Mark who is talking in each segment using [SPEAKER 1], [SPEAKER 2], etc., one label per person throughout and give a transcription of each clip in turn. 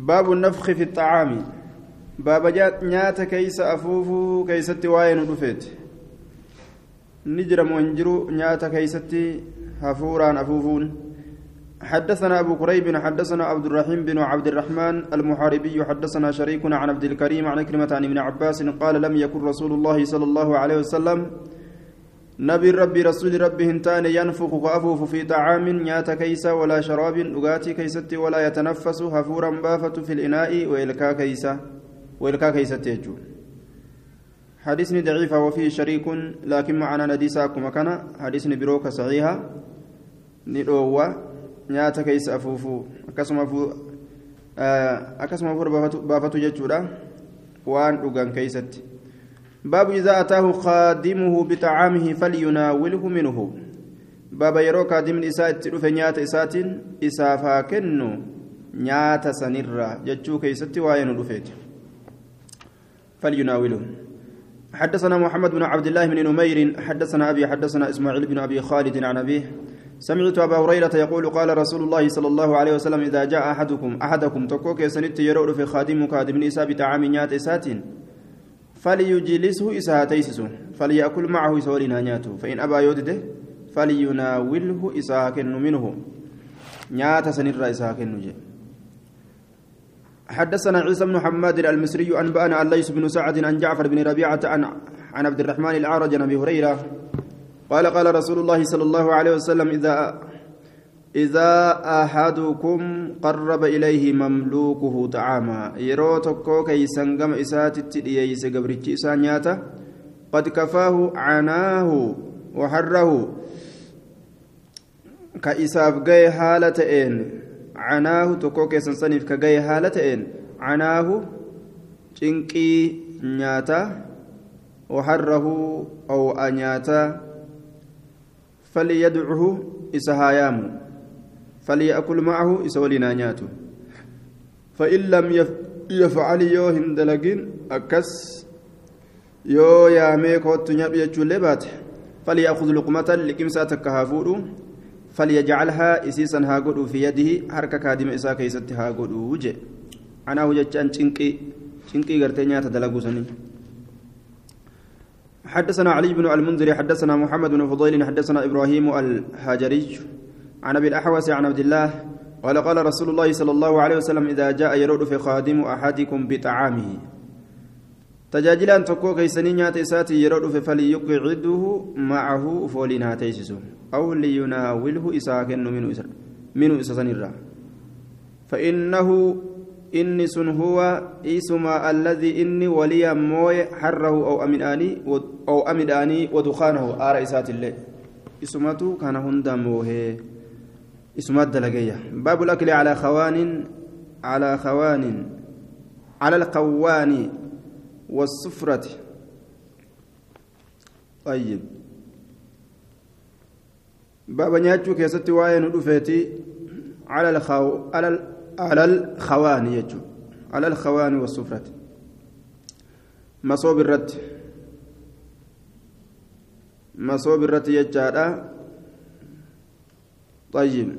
[SPEAKER 1] باب النفخ في الطعام باب جات نيات كيس أفوفو كيست واين رفيت نجرم وانجرو نيات كيست هفوران أفوفون حدثنا أبو كريب حدثنا عبد الرحيم بن عبد الرحمن المحاربي حدثنا شريك عن عبد الكريم عن كلمة عن ابن عباس قال لم يكن رسول الله صلى الله عليه وسلم نبي ربي رسول ربي هنتان ينفخ وأفوف في طعام نيات كيسا ولا شراب لغاتي كيستي ولا يتنفس هفورا بافة في الإناء وإلكا كيسا يجو حديثني ضعيفة وفيه شريك لكن معنا نديساكم كان حديثني بروك صحيحة ندوة نيات كيسا أفوفو أكسم أفور بافة ججورا وان لغان كيستي باب إذا أتاه خادمه بطعامه فليناوله منه باب يرو خادم إساء تلف نيات إسات إسافا كنو نيات سنرة جتشو كيست وين رفيت فليناوله حدثنا محمد بن عبد الله بن نمير حدثنا أبي حدثنا إسماعيل بن أبي خالد عن أبيه سمعت أبا هريرة يقول قال رسول الله صلى الله عليه وسلم إذا جاء أحدكم تكوك سنت يرو في خادم إساء بطعام نيات إسات فليجلسه إساتيسس فليأكل معه سورنا نياته فإن أبى يودده فليناوله إساكن منه نيات سنر إساكن نجي حدثنا عيسى بن حماد المصري أنبأنا عن ليس بن سعد عن جعفر بن ربيعة عن عبد الرحمن الأعرج عن أبي هريرة قال قال رسول الله صلى الله عليه وسلم إذا أحدكم قرب إليه مملوكه طعاما يروتكو كي سنغم إسات التدييس قبرتش إسانياتا قد كفاه عناه وحره كإساف جاي حالتين عناه تكو كي سنصنف كجاي حالتين عناه تنكي نياتا وحره أو أنياتا فليدعه إسهايامه فليأكل معه إسولنا نياته فإن لم يفعل يو هندلقين أكس يو ياميك واتنياب يجولبات فليأخذ لقمة لكمسة تكهافور فليجعلها إسيسا هاقود في يده حركة كادم إسا كيست هاقود وجه أنا وجدت شنكي غرتنيا تدلقوا سنين حدثنا علي بن المنذر حدثنا محمد بن فضيل حدثنا إبراهيم الهاجري عن أبي الأحوص عن عبد الله قال قال رسول الله صلى الله عليه وسلم إذا جاء يرد في خادم أحدكم بطعامه تجاجلا تكو كيسنين ياتيساتي يرد في فليقعده معه فولنا تيسس أو ليناوله إساكن منه إسسنرا فإنه إني سن هو إسما الذي إني ولي موي حره أو أمداني ودخانه آر إسات الله إسمته كان هندا موهي اسمات دلقية باب الأكل على القوان والسفرة طيب باب نياتشو كيستي واين ودفيتي على الخوان يجو على الخوان والسفرة مصوب الرد يجارا طيب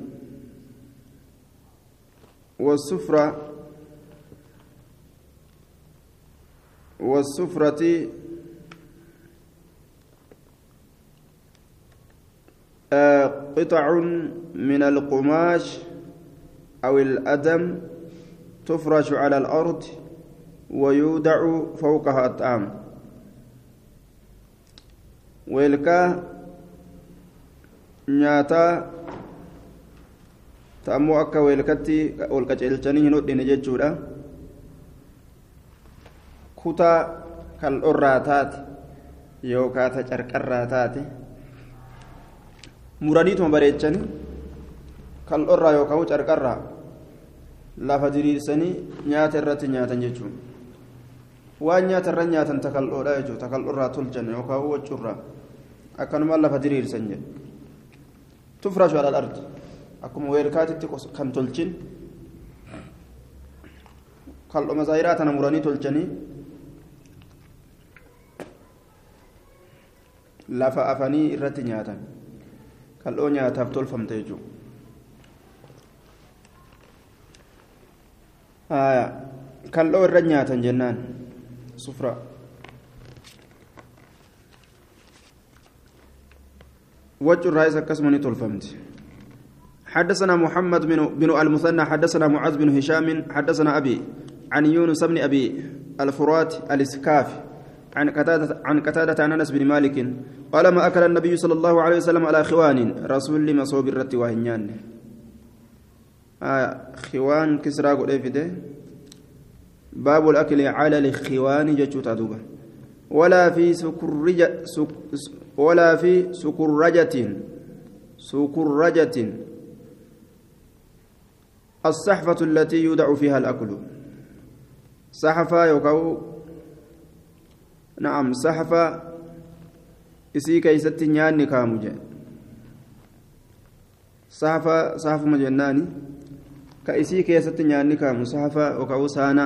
[SPEAKER 1] والسفرة قطع من القماش أو الأدم تفرش على الأرض ويودع فوقها الطعام ويلكا نياتا تأمو أكا ويلكتي والكتشلشاني هنودين جيتشورا كتا كالأراتات يوكا تشركراتات مراديتهم بريتشاني كالأرى يوكا تشركرا lafa diriirsanii nyaata irratti nyaatan jechuun waan nyaata irra nyaatan takal'oodha jechuudha takal'oorraa tolchan yookaan waccurraa akkanuma lafa diriirsan jedhu tufrashu alal ardi akkuma weelkaatitti kan tolchin kal'oma zaayiraa tana muranii tolchanii lafa afanii irratti nyaatan kal'oo nyaataaf tolfamte jechuudha. كالو الرنيات جنان صفراء وجه الرئيس كسمني تلفمت حدثنا محمد بن المثنى حدثنا معاذ بن هشام حدثنا أبي عن يونس بن أبي الفرات الإسكافي عن قتادة عن أنس بن مالك قال ما أكل النبي صلى الله عليه وسلم على خوان رسول مصوب الرت وهنيان خوان كسرى قريفده باب الأكل على الخوان جتشوت أدوبة ولا في سكرجة الصحفة التي يودع فيها الأكل صحفة يوكاو نعم صحفة إسي كيست نياني كامجة صحفة مجناني كإسي كيست نياني كام صحفة وكاو سانا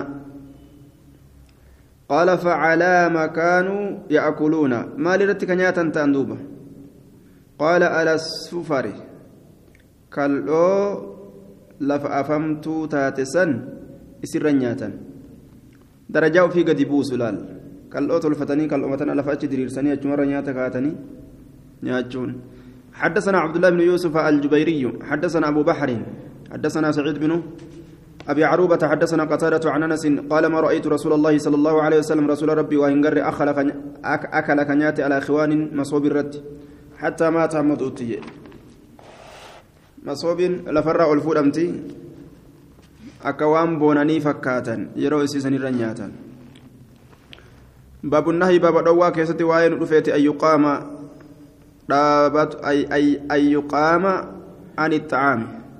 [SPEAKER 1] قال فعلى ما كانوا يأكلون ما لرتك نياتا تندوبة قال على السفر كالو لفأفمت تاتسن إسر نياتا درجاء في قد بوسلال كالو تلفتني كالو متنا لفأتش دريرساني أجمر نياتا كاتني نياتشون حدثنا عبد الله بن يوسف الجبيري حدثنا أبو بحر حدثنا سعيد بن أبي عروبة حدثنا قتادة عن أنس قال ما رأيت رسول الله صلى الله عليه وسلم رسول ربي وإنقر أكل كنيات على خوان مصوب الرد حتى مات محمد أوتي مصوب لفرع الفود أمتي أكوان بوناني فكاتا يرو إسيسني رنياتا باب النهي باب دوا كيستي وين رفيت أن يقام أن يقام عن الطعام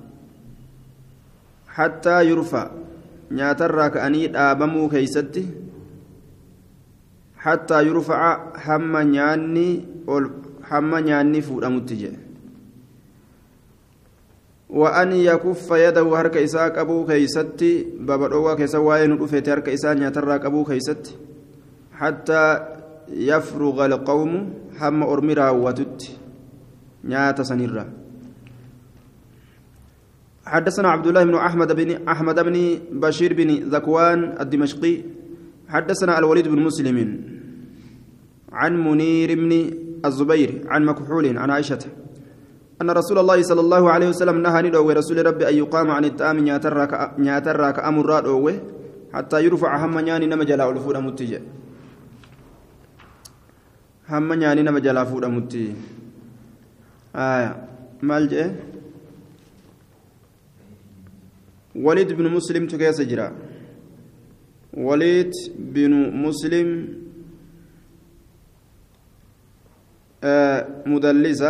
[SPEAKER 1] حتى يرفع نياترا كأني دابمو كيستي حتى يرفع حما نياني فودامتجي وأن يكف يده هرك إساك أبو كيستي بابا دوا كيسا واين رفيت هرك إسا نياترا أبو كيستي حتى يفرغ القوم حما أرمرا وتت نيات سنيرا حدثنا عبد الله بن أحمد بن بشير بن ذكوان الدمشقي حدثنا الوليد بن مسلم عن منير بن الزبير عن مكحول عن عائشة أن رسول الله صلى الله عليه وسلم نهى ندعو رسول ربي أن يقام عن التام نياترك أمر رادوه حتى يرفع هم نياني نما جلاء الفود متجه هم نياني نما جلاء الفود متجه مالجئ وليد بن مسلم تكيس جرا وليد بن مسلم مدلسة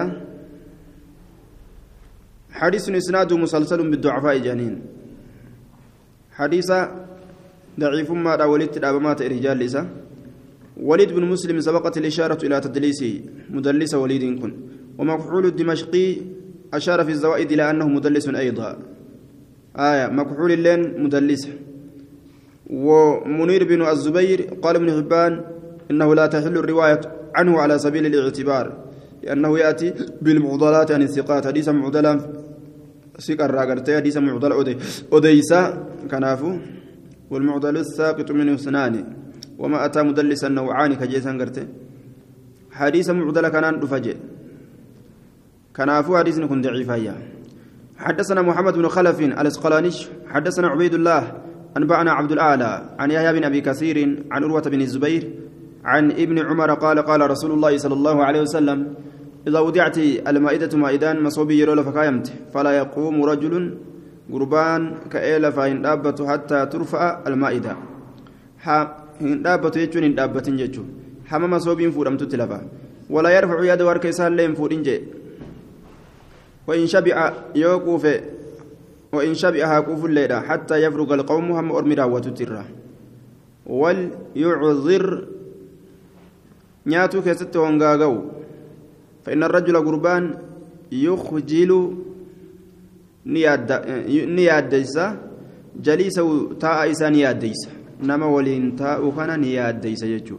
[SPEAKER 1] حديث إسناده مسلسل بالضعفاء جانين حديث ضعيف ما را وليد تدابمات الرجال لسا وليد بن مسلم سبقت الإشارة إلى تدليسه مدلس وليد كن ومكحول الدمشقي أشار في الزوائد إلى أنه مدلس أيضا مكحول اللين مدلس ومنير بن الزبير قال ابن حبان إنه لا تحل الرواية عنه على سبيل الاعتبار لأنه يأتي بالمعضلات عن الثقات حديث معضلا سكر راقرتي حديث معضل أديسا كنافو والمعضل الساقط منه سنان وما أتى مدلسا نوعان كجيسا قرتي حديث معضل كانان دفجئ كنافو حديث كن ضعيفا حدثنا محمد بن خلف الاسقلاني حدثنا عبيد الله أنبأنا عبد الأعلى عن يحيى بن أبي كثير عن عروة بن الزبير عن ابن عمر قال قال رسول الله صلى الله عليه وسلم إذا وضعت المائدة مائدان مصوبي يرول فكايمت فلا يقوم رجل قربان كأيل فإن دابت حتى ترفع المائدة إن دابت يجون إن دابت يجو حمام مصوبين فورم تتلفا ولا يرفع يد وركيسان لين فورين جي وإن شبع يوقف وإن شبع هاكوف الليلة حتى يفرغ القوم هم أرمرا وتترا وليعذر نياتو كيست وانغاغو فإن الرجل قربان يخجل نياد ديسا جليسه تاء إسا نياد ديسا نما ولين تاء كان نياد ديسا يجو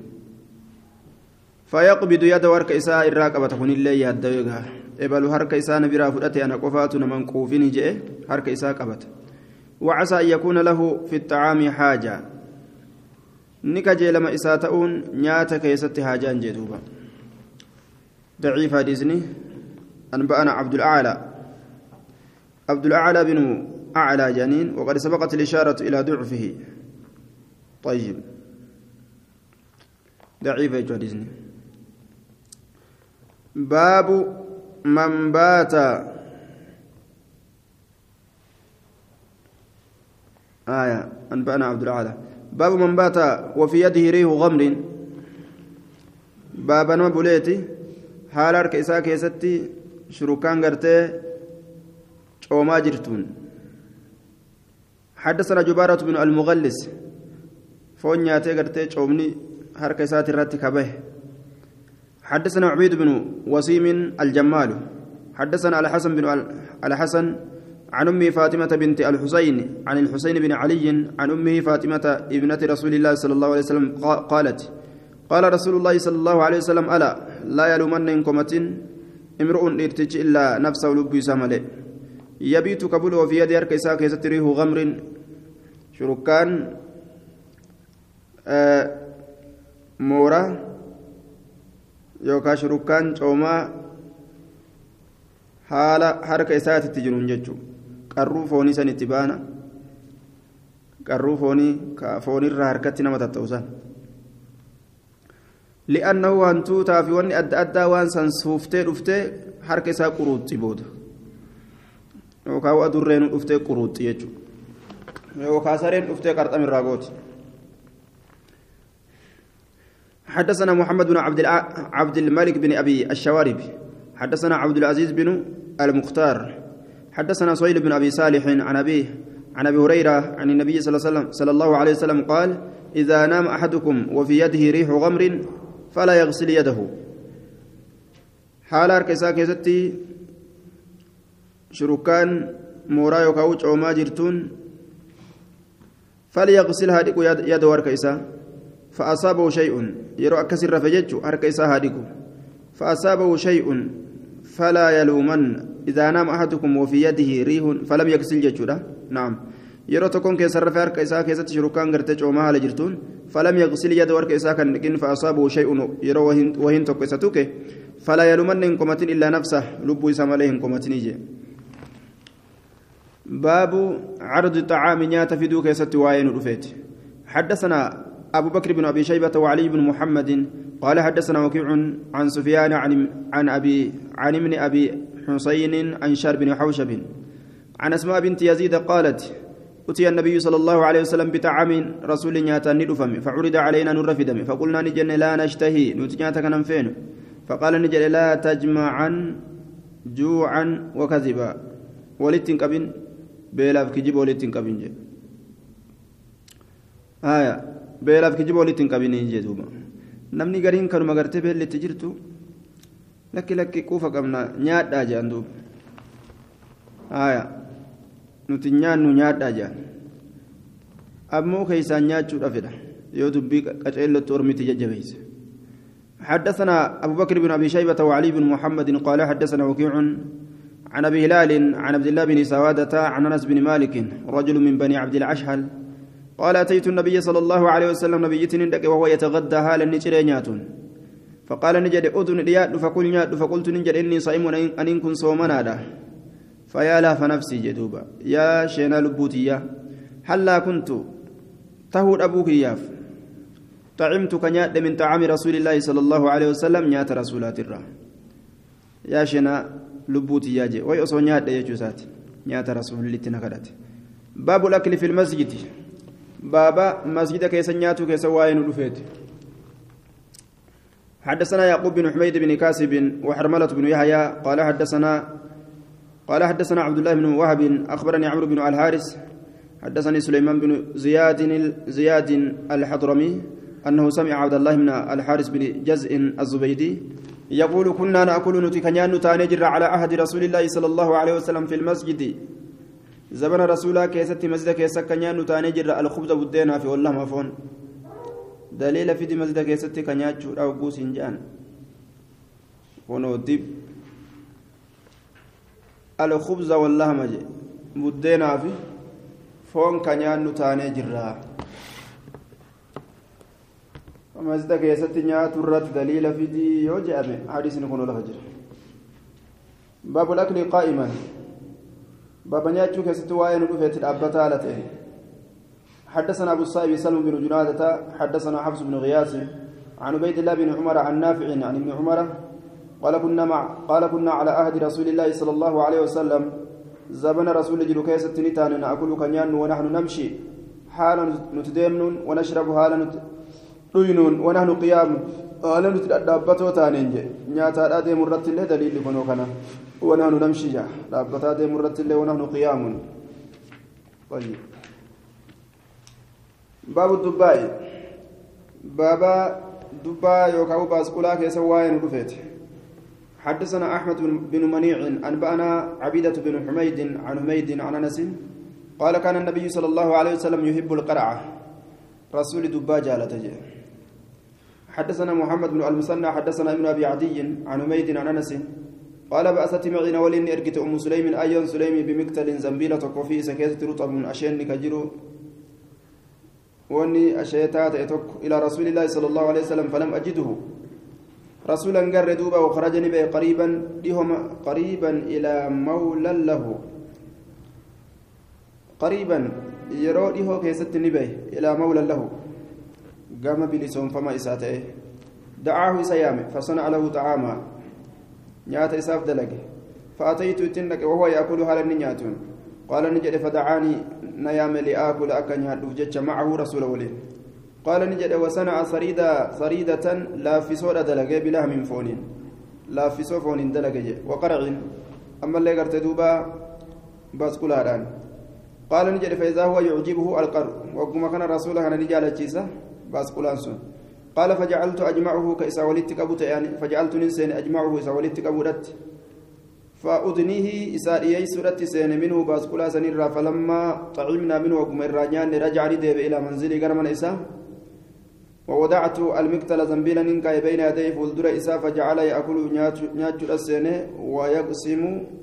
[SPEAKER 1] فيقبض يد ورك إساء الراقبة تكون الله ياد ديسا ebalu harka isaa na biraa fudhate ana qofaatu naman quufini jee harka isaa qabata وعسى أن يكون له في الطعام حاجة نكجي لما إساتؤون نياتك يست حاجان جدوبا ضعيف حديثني أنبأنا عبد الأعلى بن أعلى جنين وقد سبقت الإشارة إلى ضعفه طيب ضعيف حديثني باب من بات أنبأنا عبد الأعلى باب من بات وفي يده ريح غمر باب نبوليتي حال كيسا كيستي شروكان غرتي وما جرتون حدثنا جبارة بن المغلس فون ياتي غرتي قومني حركة سات الراتي كبه حدثنا عبيد بن وسيم الجمال حدثنا الحسن عن أمه فاطمة بنت الحسين عن الحسين بن علي عن أمه فاطمة ابنة رسول الله صلى الله عليه وسلم قالت قال رسول الله صلى الله عليه وسلم ألا لا يلومن إنكمة امرؤ ارتج إلا نفسه لبي سمله يبيت قبل وفي يد أركيسا كيستريه غمر شركان مورا يوكا شركان توما حالا حركة إسات التجنون ججو قروا فوني سنتبانا قروا فوني كفوني الرهركتنا متتوسان لأنه أنتو تافيوني أدى وان سنسوفتي رفتي حركة إسا قروط تبود يوكا ودرين رفتي قروط يجو يوكا سرين رفتي قرطة من راغوت حدثنا محمد بن عبد الملك بن أبي الشوارب حدثنا عبد العزيز بن المختار حدثنا صهيب بن أبي صالح عن أبيه عن أبي هريرة عن النبي صلى الله عليه وسلم قال إذا نام أحدكم وفي يده ريح غمر فلا يغسل يده حال أركسا كيستي شركان مورا يوكاوش أو ما جرتون فليغسلها ديكو يده أركيسا فأصابه شيء يرى كسر فججو أركيسا هاديكو فأصابه شيء فلا يلومن إذا نام أحدكم وفي يده ريح فلم يغسل ججودا نعم يرى تكون كسر فارك إساء كيست شركان غرتج وما هل جرتون فلم يغسل يد ورك إساء كان فأصابه شيء يرى وهن تكستوك فلا يلومن إنكم إلا نفسه لبوا يسمى عليهم كمتنيجي باب عرض الطعام نيات في دوك يست واين رفيت حدثنا أبو بكر بن أبي شيبة وعلي بن محمد قال حدثنا وكيع عن سفيان عن ابن أبي حسين عن شار بن حوشب عن أسماء بنت يزيد قالت أتي النبي صلى الله عليه وسلم بطعام رسول نياتان ندفم فعرض علينا نرفدم فقلنا نجن لا نشتهي نتنياتك ننفين فقال نجل لا تجمعا جوعا وكذبا ولتن كبن بيلاف كجيب ولتن كبن جي beelaaf kijiba walitti hin qabiniin jedhuuba namni gariin kanuma gartee beelletti jirtu lakki quufa qabna nyaadhaa jedhan duuba nuti nyaannu nyaadhaa jedhan ammoo keeysaan nyaachuudha fedha yoo dubbii qaceellotti ormiti jajjabeeyse حدثنا أبو بكر بن أبي شيبة وعلي بن محمد قال حدثنا وكيع عن أبي هلال عن عبد الله بن سوادة عن أنس بن مالك رجل من بني عبد الأشهل قال أتيت النبي صلى الله عليه وسلم نبيتي نندك وهو يتغدى هالا نجرينيات فقال نجد أذن رياد فقلت نجد إني صائم أن كن صومنا له فيا لا فنفسي جدوبا يا شينا لبوتيا هلا كنت تهود أبوك ياف طعمت كنيات من طعام رسول الله صلى الله عليه وسلم نيات رسولات الرا يا شينا لبوتيا جي ويأصو نيات يجوزات نيات رسول الله تنكدت باب الأكل في المسجد بابا مسجد كيس نياتو كيس واين رفيت حدثنا يعقوب بن حميد بن كاسب وحرملة بن يحيى قال حدثنا عبد الله بن وهب أخبرني عمرو بن الحارث حدثني سليمان بن زياد الحضرمي أنه سمع عبد الله بن الحارث بن جزء الزبيدي يقول كنا نأكل نتكنيان نتانجر على عهد رسول الله صلى الله عليه وسلم في المسجد زمن رسولا كيست مسجد كيست كنيان نتانجر الخبز بدينا في والله مفون دليل في مسجد كيست كنيان أو بوس جان ونودب الخبز والله مجي بدينا في فون كنيان نتاني جرا مزدك يا ستنيا ترت دليل في دي يوجع حديث نكون له هجر باب الأكل قائما باب نياتشو كستواين رفيت الأبتالة حدثنا أبو الصائب سلم بن جنادة حدثنا حفص بن غياث عن عبيد الله بن عمر عن نافع عن ابن عمر قال كنا على عهد رسول الله صلى الله عليه وسلم زبن رسول جل كيسة نتان نأكل كنيان ونحن نمشي حالا نتديمن ونشرب حالا نتدينون ونحن قيام حالا نتدابتو تانين نياتا الأدي مرت الله دليل لكنو كنا ونحن نمشي جا دابتا دي مرت الله ونحن قيام طيب باب الدباء بابا دباء يوكاو باسكولا كيسواين رفيت حدثنا أحمد بن منيع أنبأنا عبيدة بن حميد عن حميد عن أنس قال كان النبي صلى الله عليه وسلم يحب القرعة رسول دبا جالته حدثنا محمد بن المثنى حدثنا ابن أبي عدي عن حميد عن أنس قال بأست معنا ولن أرجت أم سليم أيا سليم بمقتل زنبيلة وفي سكيتة رطب من أشين كجرو واني أشيتات إلى رسول الله صلى الله عليه وسلم فلم أجده رسولا قر دوبا وخرجني به قريبا إلى مولى له قريبا يروده كيستني به إلى مولى له قام بلسون فما إساته دعاه سيامه فصنع له طعاما نيات إساف دلقه فأتيت تنك وهو يأكل هذا النياتون قال نجد فدعاني نيام لآكل أكن يهدف معه رسول وليه قال نجد وصنع صريدة لا في صورة دلقه بلهم فون لا في صفون دلقه وقرع أما اللي قرت دوبا باسكولاران قال نجد فإذا هو يعجبه القرع وكما كان رسوله أنا نجال الجيسة باسكولانسون قال فجعلت أجمعه كإسا ولدتك أبوت يعني فجعلت ننسين أجمعه إسا ولدتك أبوت فأذنيه إسائي سورة سين منه باسكولا سنيرا فلما طعمنا منه وكم الراجان رجع رديب إلى منزلي قرمنا إسا ووضعت المقتل زنبيلا ننكا بين يديه فولدر إسا فجعل يأكل نياج السين ويقسم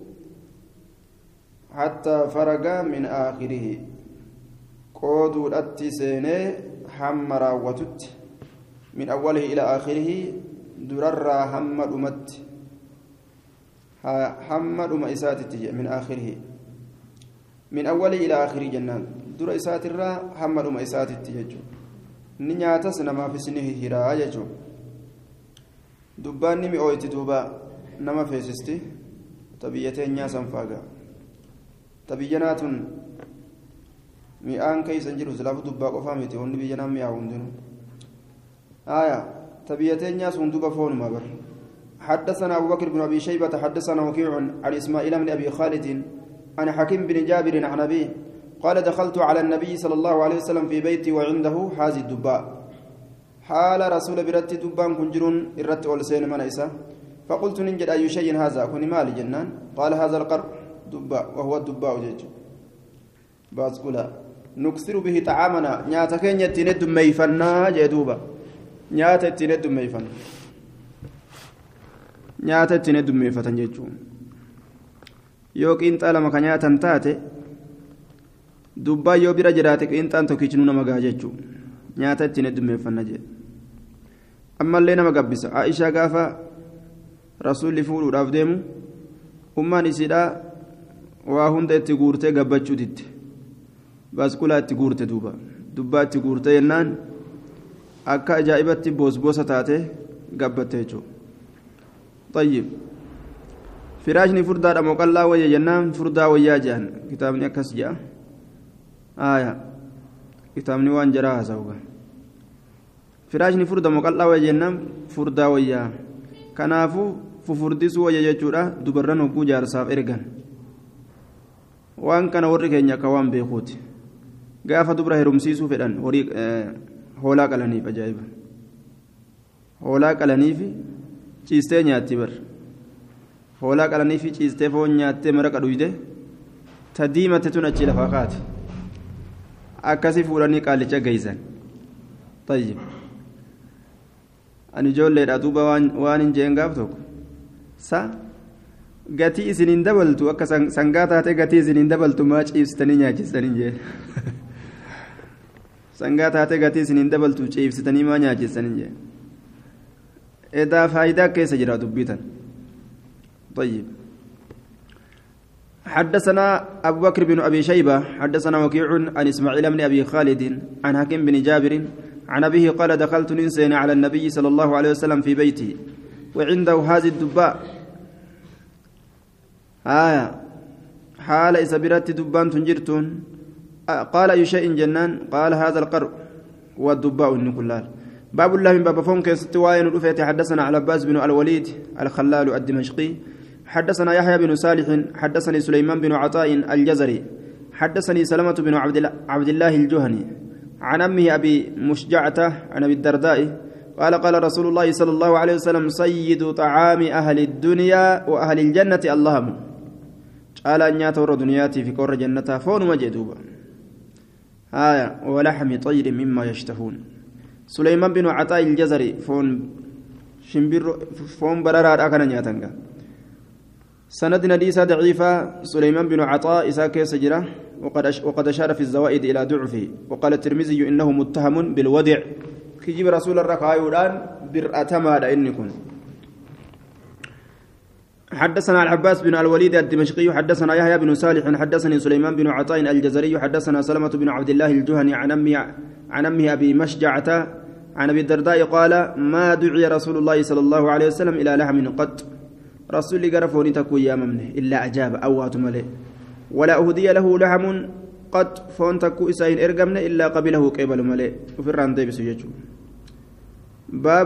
[SPEAKER 1] حتى فرق من آخره قود الأتسين حمر وتت من أوله إلى آخره درر حمر أمت حمد مئسات من آخره من أوله إلى آخره جنان در إسات الرا حمد مئسات التجج نياتس نما في سنه هراء يجو دبان نمي أويت دوبا نما فيسستي تبيتين نياسا فاقا تبينات مئان كيس انجلو سلاف دبا قفامتي ونبي جنام مئاون دنو آية تبيتين نياس دوبا فون ما بر حدثنا أبو بكر بن أبي شيبة حدثنا وكيع عن إسماعيل بن أبي خالد عن حكيم بن جابر عن أبيه قال دخلت على النبي صلى الله عليه وسلم في بيتي وعنده هذه الدباء حال رسول برت دبان كنجرون الرت والسين من إسا فقلت ننجد أي شيء هذا كن مال جنان قال هذا القرب دباء وهو الدباء جيج باسكولا نكثر به طعامنا نياتكين يتند ميفنا جدوبا نيات يتند ميفنا nyaata ittiin heddummeeffatan jechuun yoo qiinxaa lama ka nyaatan taate dubbaa yoo bira jiraate qiinxaan tokkichinuu nama gaha jechuun nyaata ittiin heddummeeffanna jedhe ammallee nama gabbisa Aishaa gaafa rasuulli fuudhuudhaaf deemu ummaan isiidhaa waa hunda itti guurtee gabbachuu ditte baaskulaa itti guurte dubbaa itti guurte jennaan akka ajaa'ibatti boosboosa taate gabbatte jechuudha. طيب فراشني فردا مقلا ويا جنان فردا ويا جان كتابني أكس جاء آية كتابني وان جراها سوغا فراشني فردا مقلا ويا جنان فردا ويا كنافو ففردس ويا جورا دبرن وكو جارساف إرجان وان كان ورك إنك كوان بيخوت قافة دبره رمسيسو فدان وريك هولا كلاني بجايب هولا كلاني في ciistee nyaatti bar hoolaa qalanii fi ciistee foon nyaattee maraqa dhuyde ta diimate tun achi lafaa kaate akkasii fuudhanii qaalicha geeysan tayyib ani ijoolleedha duuba waan hin jeen gaaf tokko sa gatii isiniin dabaltu akka sangaa taate gatii isiniin dabaltu maa ciibsitanii nyaachistanii jee sangaa taate gatii isiniin dabaltu ciibsitanii maa nyaachistanii jee edaa faayidaa keessa jira dubbitan طيب حدثنا أبو بكر بن أبي شيبة حدثنا وكيع عن إسماعيل بن أبي خالد عن حكيم بن جابر عن أبيه قال دخلت ننسين على النبي صلى الله عليه وسلم في بيته وعنده هذه الدباء حال إسابرات دبان تنجرتون قال أي شيء جنان قال هذا القرء والدباء النكلال باب الله من باب فون كستواين الأفيت حدثنا على عباس بن الوليد الخلال الدمشقي حدثنا يحيى بن صالح حدثني سليمان بن عطاء الجزري حدثني سلمة بن عبد الله الجهني عن أمه أبي مشجعة عن أبي الدرداء قال قال رسول الله صلى الله عليه وسلم سيد طعام أهل الدنيا وأهل الجنة اللهم قال أن ياتور دنياتي في كور جنة فون مجدوبا ولحم طير مما يشتهون سليمان بن عطاء الجزري فون شمبر فون برارات أكنا نياتنغا سند نديسة ضعيفة سليمان بن عطاء إساك سجرة وقد أشار في الزوائد إلى ضعفه وقال الترمذي إنه متهم بالودع كجيب رسول الركعة يودان برأتما إنكم حدثنا العباس بن الوليد الدمشقي حدثنا يحيى بن صالح حدثني سليمان بن عطاء الجزري حدثنا سلمة بن عبد الله الجهني عن أمه أبي مشجعة عن أبي الدرداء قال ما دعي رسول الله صلى الله عليه وسلم إلى لحم قط رسول قرفوني تكو يا ممنه إلا أجاب أوات ملئ ولا أهدي له لحم قد فون تكو إسائل إرقمنا إلا قبله قبل ملئ وفي الرانتي بسججو باب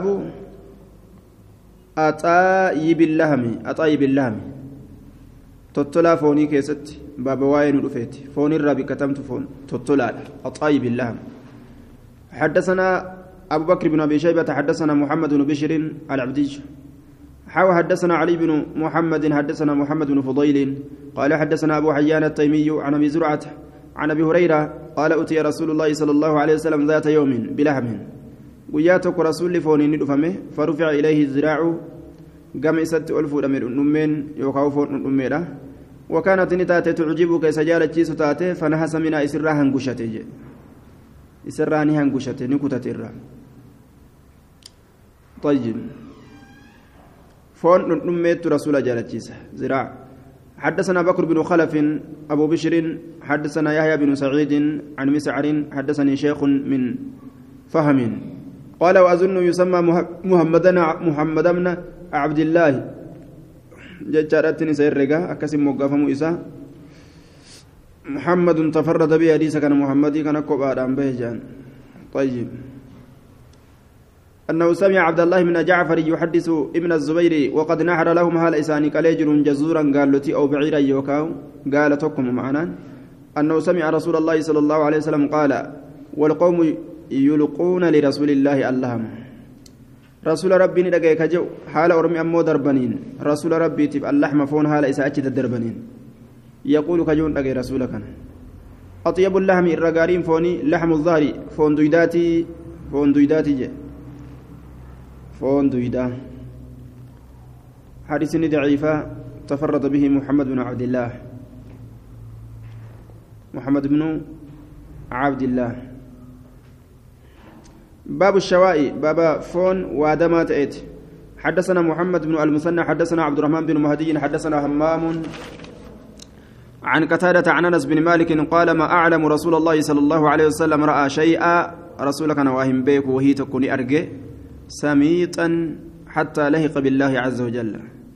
[SPEAKER 1] أطايب اللهم تطلع فوني كيست باب واين رفيت فون الرابي كتمت فون تطلع أطايب اللهم حدثنا أبو بكر بن أبي شيبة حدثنا محمد بن بشر العبدي حدثنا علي بن محمد حدثنا محمد بن فضيل قال حدثنا أبو حيان التيمي عن أبي زرعة عن أبي هريرة قال أتي رسول الله صلى الله عليه وسلم ذات يوم بلحم وياتك رسول فوني ندفمه فرفع إليه الذراع قام إسات ألف أمير نمين يوقعوا فون نميرة وكانت نتاتي تعجبك سجالة جيس تاتي فنحس منها إسرها هنقشته إسرها هنقشته نكتة الرا طيب فون نميت رسول جالتشيسه زراع حدثنا بكر بن خلف أبو بشر حدثنا يحيى بن سعيد عن مسعر حدثني شيخ من فهم قال وأظن يسمى محمد بن عبد الله جارتني سيرقا أكسم موقفه إسا محمد تفرد به حديث كان محمد كان كبار عن بهجان طيب أنه سمع عبد الله بن جعفر يحدث ابن الزبير وقد نحر لهم هال إساني كاليجر جزورا قال لتي أو بعيرا يوكاو قال تكم معنا أنه سمع رسول الله صلى الله عليه وسلم قال والقوم يلقون لرسول الله اللهم رسول ربي ندقى كجو حال أرمي أمو دربنين رسول ربي تب اللحم فون حال إساءتي الدربنين يقول كجون دقى رسولك أطيب اللحم الرقارين فوني لحم الظهر فون دويداتي جي فون دويدا حديث ضعيفة تفرد به محمد بن عبد الله باب الشوائي باب فون وادمات ايت حدثنا محمد بن المثنى حدثنا عبد الرحمن بن مهدي حدثنا همام عن قتادة عن انس بن مالك قال ما اعلم رسول الله صلى الله عليه وسلم راى شيئا رسولك انا واهم بيك وهي تكوني ارجي سميطا حتى لهق بالله عز وجل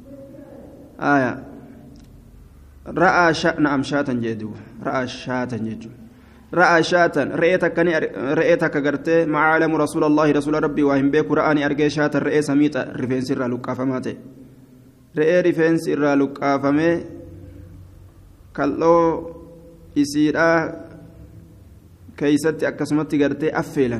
[SPEAKER 1] رأى نعم شاتا جدو رأى شاتا جدو رأى شاتا رأيتك قرتي مع عالم رسول الله رسول ربي وهم بيك رآني أرقي شاتا رأي سميطا رفين سر لقافماتي رأي رفين سر لقافمي كالو يسيرا كيستي أكسمتي قرتي أفيلا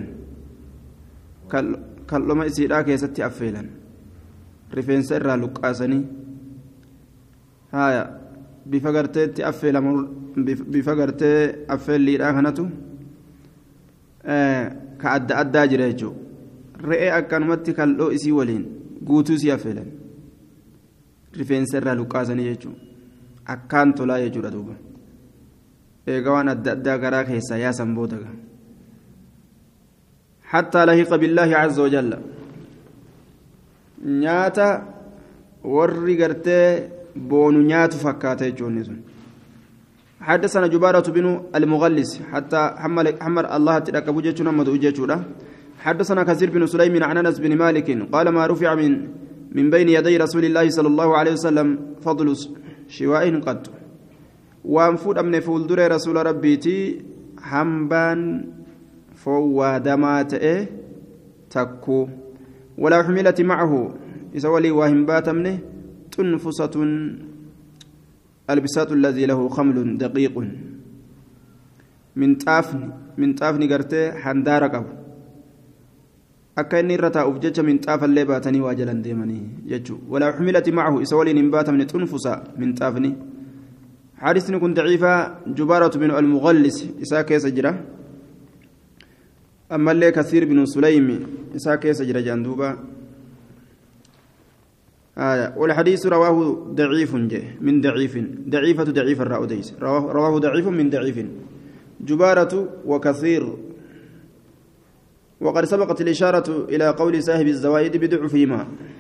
[SPEAKER 1] كاللوما يسيرا كيستي أفيلا رفين سر لقاسني هايا bifa garteetti affeelamu bifa gartee affeelliidhaa kanatu ka adda addaa jira jechuudha re'ee akkanumatti kal'oo isii waliin guutuu isii affeelan rifeensa irraa luqqaasanii jechuudha akkaan tolaa jechuudha duuba eegaa waan adda addaa garaa keessaa yaasan booda حتى لهق بالله عز وجل نياتا ورّي قرتي بونو نياتو فكاتي جونيسون حدثنا جبارة بن المغلس حتى حمر الله تلك بوجهنا مدوجه حدثنا كثير بن سليم عن انس بن مالك قال ما رفع من بين يدي رسول الله صلى الله عليه وسلم فضل شواء قد وانفود امن فولدر رسول ربيتي حنبان فوادمات تكو ولا حملت معه إذا ولي واهم باتمنه تنفسة البسات الذي له خمل دقيق من طافني قرتي حندارك أكايني رتا أفجج من طاف اللي باتني واجلا ديمني يجو ولا حملت معه إذا ولي نبات من تنفس من طافني حارثني كنت ضعيفة جبارة بن المغلس إسا كيس جرا أما اللي كثير بن سليم إسا كيس جرا جندوبا والحديث رواه ضعيف من ضعيف ضعيفة ضعيف الرأوديس رواه ضعيف من ضعيف جبارة وكثير وقد سبقت الإشارة إلى قول صاحب الزوائد بضعفهما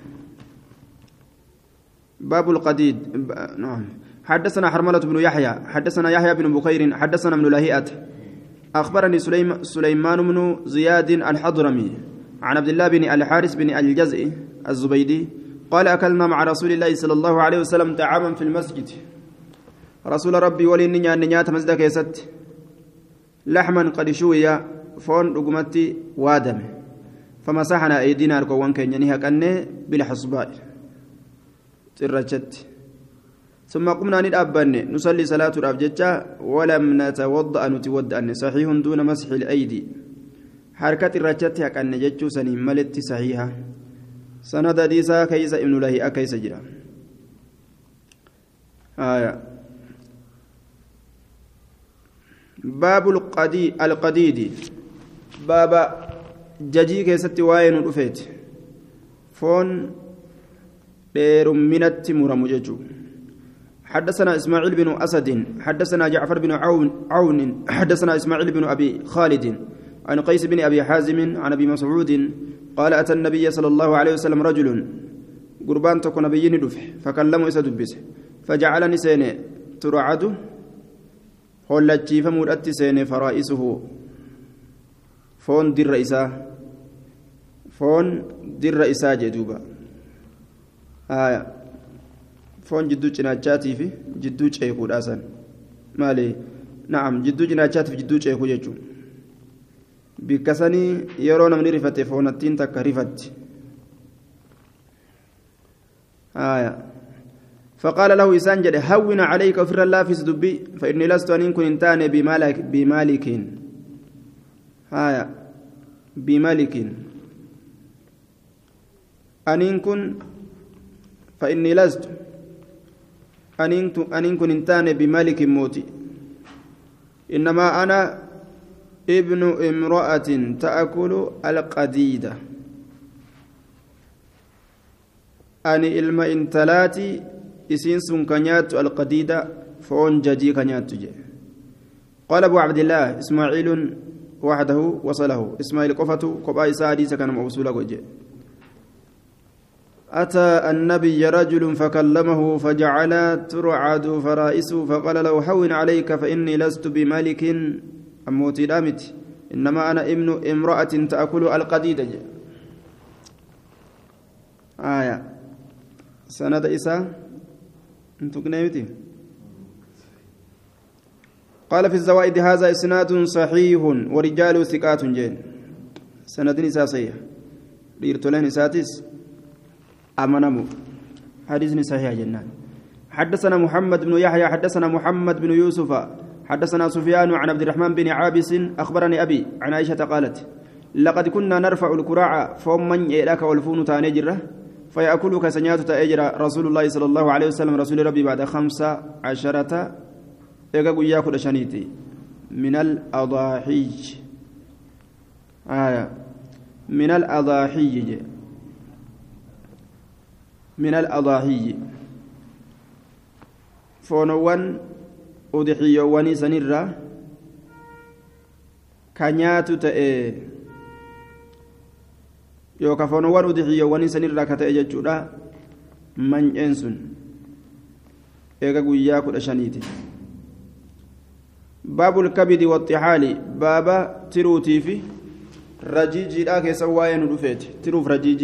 [SPEAKER 1] باب القديد نعم حدثنا حرملة بن يحيى حدثنا يحيى بن بخير حدثنا ابن لهيئة أخبرني سليمان بن زياد الحضرمي عن عبد الله بن الحارث بن الجزء الزبيدي قال أكلنا مع رسول الله صلى الله عليه وسلم طعاما في المسجد رسول ربي ولي نيات مسجد كيست لحما قد شوي فون رقمتي وادم فمسحنا أيدينا ركوان كينيها كأنه بالحصباء ترجت ثم قمنا ندأبن نصلي صلاة الأبجدة ولم نتوضأ نتوضأ صحيح دون مسح الأيدي حركة الرجت كأن جتشو سنين ملت صحيحة سند ديسا كيس ابن الله أكيس جرا باب القديد باب ججي كيست واين رفيت فون دير منت مرمججو حدثنا إسماعيل بن أسد حدثنا جعفر بن عون حدثنا إسماعيل بن أبي خالد عن قيس بن أبي حازم عن أبي مسعود قال أتى النبي صلى الله عليه وسلم رجل قربان تكون نبي ندفع فكلمه إسدبسه فجعلني سيني ترعد هولتشي فمرأت سيني فرائسه فون در رئيسا جدوبا فون جدو جناجاتي في جدو شيخو الأسن مالي نعم جدو جناجاتي في جدو شيخو جيجو بكسني يرون من رفت فونتين تكرفت فقال له إسانجد هون عليك وفر الله في سدبي فإني لست أن كن إنتان بمالك بمالك أن كن فإني لست أن كن إنتان بمالك موتي إنما أنا ابن امرأة تأكل القديدة أني إلما إنتلاتي إسينس كنيات القديدة فون جدي كنيات قال أبو عبد الله إسماعيل وحده وصله إسماعيل قفته قبائي ساديس كان موصولا قجي أتى النبي رجل فكلمه فجعل ترعد فرائسه فقال له هون عليك فإني لست بملك أموتي دامتي إنما أنا ابن امرأة تأكل القديدة سند إساء انتقنيتي قال في الزوائد هذا إسناد صحيح ورجال ثقات جين سند إساء صحيح ليرتولين إساتيس أمنمو حديث صحيح جنان حدثنا محمد بن يحيى حدثنا محمد بن يوسف حدثنا سفيان عن عبد الرحمن بن عابس أخبرني أبي عن عائشة قالت لقد كنا نرفع الكراع فمن يلاك والفون تانجرة فيأكلك سنيات تأجر رسول الله صلى الله عليه وسلم رسول ربي بعد 15 يقول يأكل شنيتي من الأضاحي من الأضاحي foonowwan udixiyyoowwanii sanirra ka nyaatu ta'e yookaan foonowwan udixiyyoowwanii sanirra ka ta'e jechuudha many'een sun eega guyyaa 15ti baabul kabidi waxxixaali baaba tiruutii fi rajiijiidhaa keessa waa'ee nu dhufeeti tiruuf rajiiji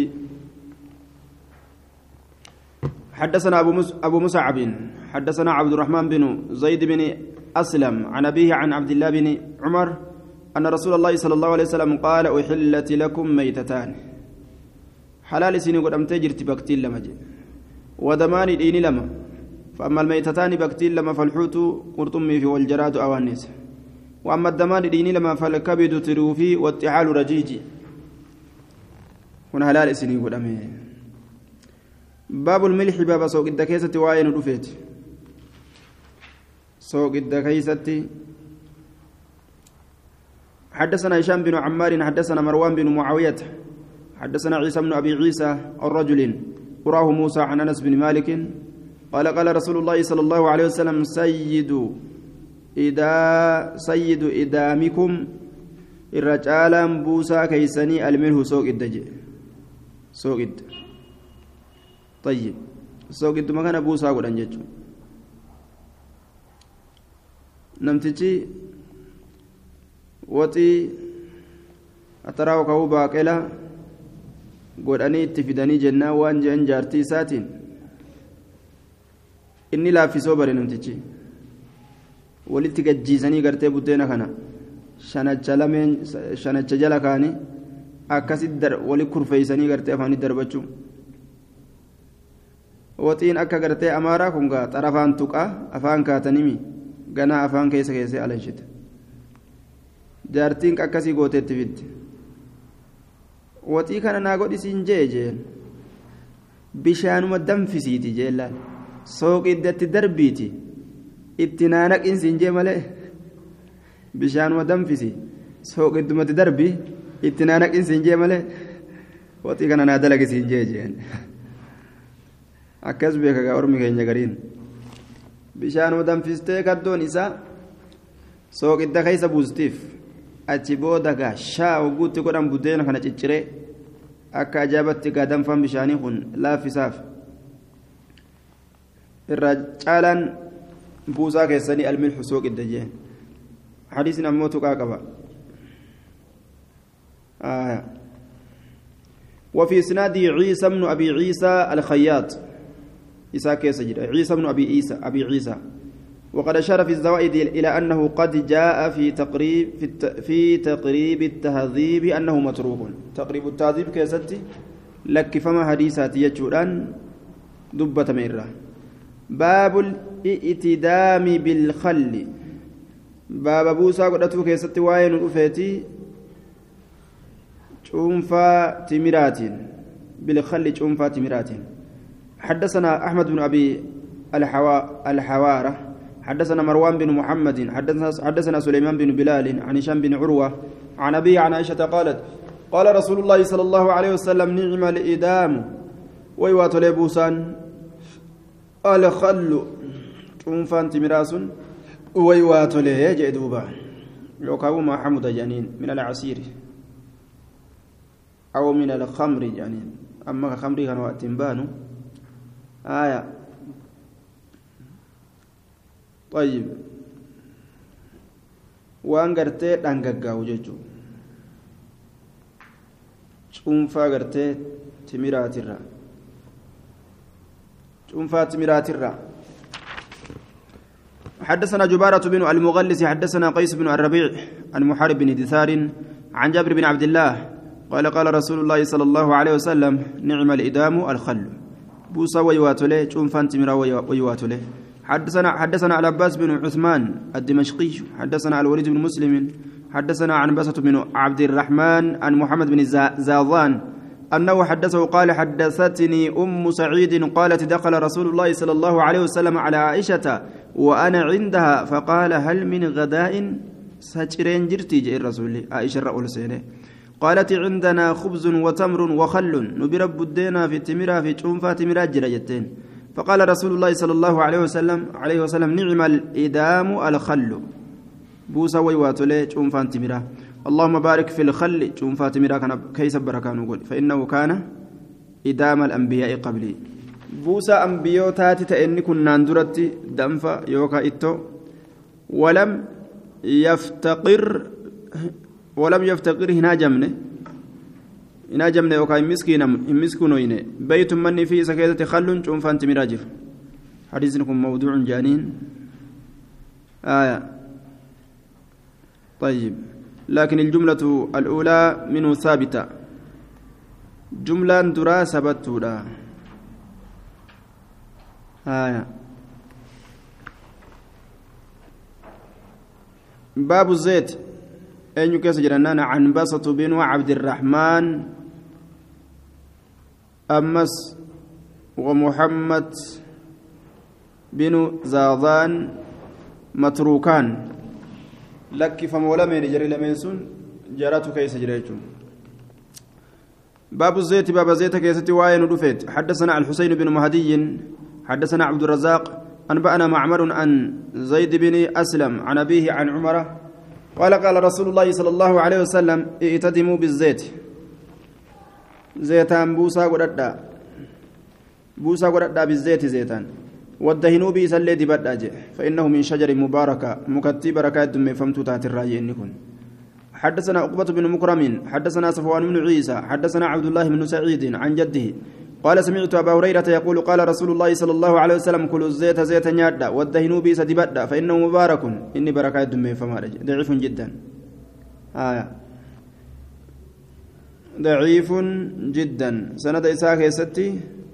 [SPEAKER 1] حدثنا أبو مصعب حدثنا عبد الرحمن بن زيد بن أسلم عن أبيه عن عبد الله بن عمر أن رسول الله صلى الله عليه وسلم قال أحلت لكم ميتتان حلال سيني قد أمتجر تبكتين لما جي ودمان الإين لما فأما الميتتان بكتين لما فالحوت قرطمي في والجراد أوانيس وأما الدمان الإين لما فالكبد تروفي والتحال رجيجي هنا حلال سيني قد أمتجر باب الملح باب سوق الدكيسة وعين رفيت سوق الدكيسة حدثنا هشام بن عمار حدثنا مروان بن معاوية حدثنا عيسى بن أبي عيسى الرجل قراه موسى عن أنس بن مالك قال قال رسول الله صلى الله عليه وسلم سيد إدامكم الرجال بوسى كيسني الملح سوق الدجي سوق الد طيب سوق الد مكان بوسى قد أنججوا نمتجي وطي أتراو كهو باقلا قد أني اتفدني جنة وان جن جارتي ساتين إني لا في صبر نمتجي ولدت جيزني قرتي بدينا كنا شنج جلا كاني أكاسد در ولي كرفيسني قرتي أفاني دربچو وطين أكا قرتي أمارا كونغا طرفان تقا أفان كاتنمي غنا أفان كيس كيس ألنشت jaartiin akkasii gooteetti fidde waxii kana naa godhi siin jeen bishaanuma danfisiiti jeellaan sooqiddatti darbiiti itti naanaqin siin jee malee bishaanuma danfisi sooqiddumatti darbi itti naanaqin siin jee malee waxii kana naa dalagi siin jeen akkas beeka gaa ormi keenya gariin bishaanuma danfistee kaddoon isaa sooqidda keessa buustiif achi booda gaa shaa oguutti godhan buddeena kana cicciree akka ajaa'ibatti gaa danfaan bishaanii kun laaffisaaf irraa caalaan buusaa keessanii almilxu sooqidda jeen hadiisin ammoo tuqaa qaba وفي إسناده عيسى بن أبي عيسى الخياط إسا كيس عيسى بن أبي عيسى وقد أشار في الزوائد إلى أنه قد جاء في تقريب التهذيب أنه متروك تقريب التهذيب كيستي لك فما حديثات يجوران دبة ميرة باب الائتدام بالخل باب بوسا قدتو كيستي وين رفيتي شنفا تمرات بالخل شنفا تمرات حدثنا أحمد بن أبي الحوارة حدثنا مروان بن محمد حدثنا سليمان بن بلال عن هشام بن عروة عن أبي عن عائشة قالت قال رسول الله صلى الله عليه وسلم نعم الإدام ويوات لبوسان الخل شنفان تمراس ويوات ليجدوبا يوكاو ما حمد جنين من العصير أو من الخمر جنين أما خمر كان وقت بانو آية طيب waan gartee dhangaggaa'u jechuudha cuunfaa gartee timiraatirra حدثنا جبارة بن المغلس حدثنا قيس بن الربيع عن محارب بن دثار عن جابر بن عبد الله قال قال رسول الله صلى الله عليه وسلم نعم الإدام الخل بوسا ويواتله cuunfaan timiraa ويواتله حدثنا العباس بن عثمان الدمشقي حدثنا الوليد بن مسلم حدثنا عن بسط بن عبد الرحمن عن محمد بن زاضان أنه حدثه قال حدثتني أم سعيد قالت دخل رسول الله صلى الله عليه وسلم على عائشة وأنا عندها فقال هل من غداء ساترين جرتي جاء الرسول عائشة رأول سينه قالت عندنا خبز وتمر وخل نبرب الدينا في التمرة في شنفة تمرة جرجتين فقال رسول الله صلى الله عليه وسلم نعم الإدام الخل بوسا ويواتولي شوفان تمرا اللهم بارك في الخل شوفان تمرا كان كيس بركان نقول فإنه كان إدام الأنبياء قبلي بوسا أنبياء تاتي تأني كنا ندرتي دنفا يوكا إتو ولم يفتقر هنا جمنه يوكا مسكينوين بيت مني فيه سكيتة خل شوفان تمرا جف حديثكم موضوع جانين آية طيب لكن الجملة الأولى منه ثابتة جملة درا ثبتولا باب الزيت أين يكسر جرنان عن بسط بن عبد الرحمن أمس ومحمد بن زاضان متروكان لك فمولا من جري لمنسون جراتو كيس جريتون باب الزيت باب زيت كيستي واين ودفيت حدثنا الحسين بن مهدي حدثنا عبد الرزاق أنبأنا معمر عن زيد بن أسلم عن أبيه عن عمر قال رسول الله صلى الله عليه وسلم ائتدموا بالزيت زيتان بوسا قردا بالزيت زيتان والدهنوا به سلي دبداج فإنه من شجر مباركة مكتب بركات دم فمتو تات الراي إنكن حدثنا عقبة بن مكرم حدثنا صفوان بن عيسى حدثنا عبد الله بن سعيد عن جده قال سمعت أبا هريرة يقول قال رسول الله صلى الله عليه وسلم كلوا الزيت زيتا نيادا والدهنوا به سدبدا فإنه مبارك إني بركات دم فمارج ضعيف جدا ضعيف جدا سند إساك ستي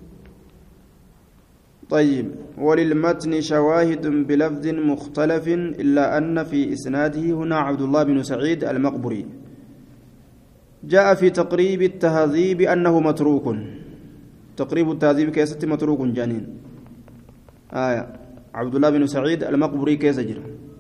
[SPEAKER 1] طيب وللمتن شواهد بلفظ مختلف إلا أن في إسناده هنا عبد الله بن سعيد المقبري جاء في تقريب التهذيب أنه متروك تقريب التهذيب كيست متروك جانين عبد الله بن سعيد المقبري كيسجر